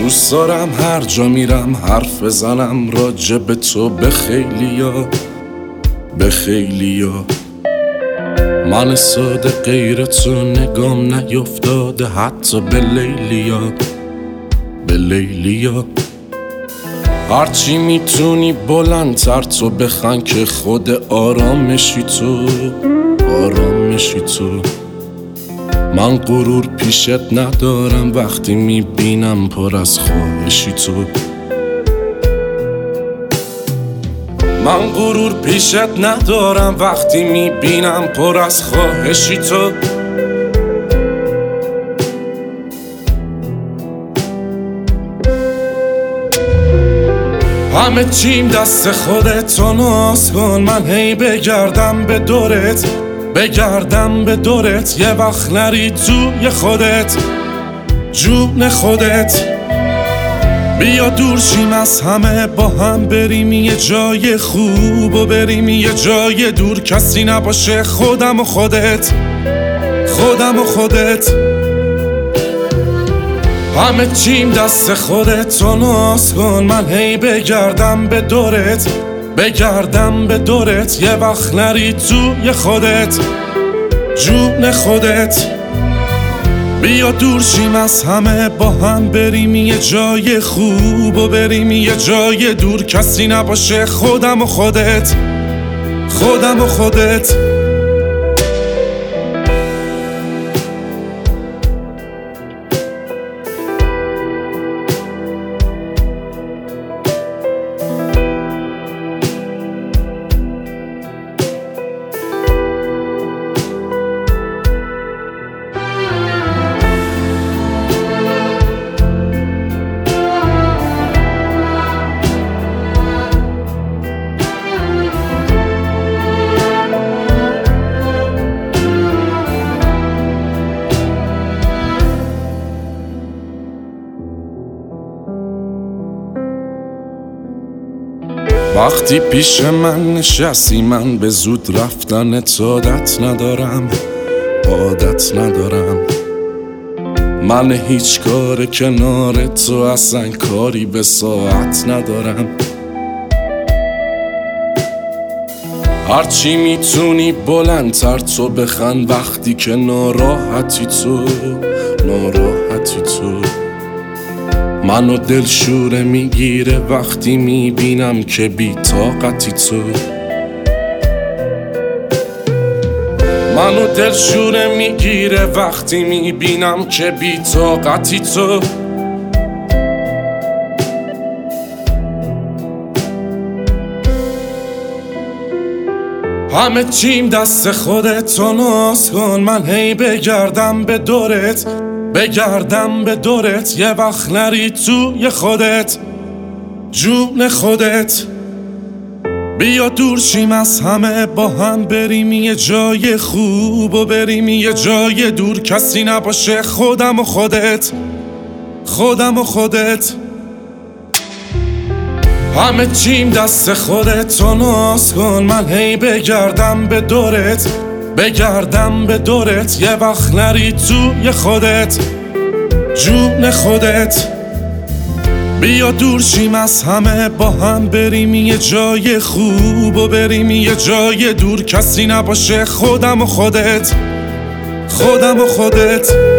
دوست دارم هر جا میرم حرف بزنم راجع به تو به خیلیا، به خیلیا. من ساده غیر تو نگام نیفتاده حتی به لیلیا، به لیلیا. هرچی میتونی بلندتر تو بخن که خود آرامشی تو، آرامشی تو. من غرور پیشت ندارم وقتی میبینم پر از خواهشی تو. من غرور پیشت ندارم وقتی میبینم پر از خواهشی تو. همه چیم دست خودت تو ناز کن، من هی بگردم به دورت، بگردم به دورت. یه وقت نری توی خودت، جون خودت. بیا دور شیم از همه با هم بریم یه جای خوب و بریم یه جای دور کسی نباشه، خودم و خودت، خودم و خودت. همه چیم دست خودت تو ناز کن، من هی بگردم به دورت، بگردم به دورت. یه وقت نری توی خودت، جون خودت. بیا دور شیم از همه با هم بریم یه جای خوب و بریم یه جای دور کسی نباشه، خودم و خودت، خودم و خودت. وقتی پیش من نشستی من به زود رفتنت عادت ندارم، عادت ندارم. من هیچ کار کنار تو اصلا کاری به ساعت ندارم. هرچی میتونی بلندتر تو بخن وقتی که ناراحتی تو، ناراحتی تو. منو دلشوره میگیره وقتی میبینم که بی طاقتی تو. منو دلشوره میگیره وقتی میبینم که بی طاقتی تو. همه چیم دست خودت تو ناز کن، من هی بگردم به دورت، بگردم به دورت. یه وقت نری توی خودت، جون خودت. بیا دور شیم از همه با هم بریم یه جای خوب و بریم یه جای دور کسی نباشه، خودم و خودت، خودم و خودت. همه چیم دست خودت تو ناز کن، من هی بگردم به دورت، بگردم به دورت. یه وقت نری توی خودت، جون خودت. بیا دور شیم از همه با هم بریم یه جای خوب و بریم یه جای دور کسی نباشه، خودم و خودت، خودم و خودت.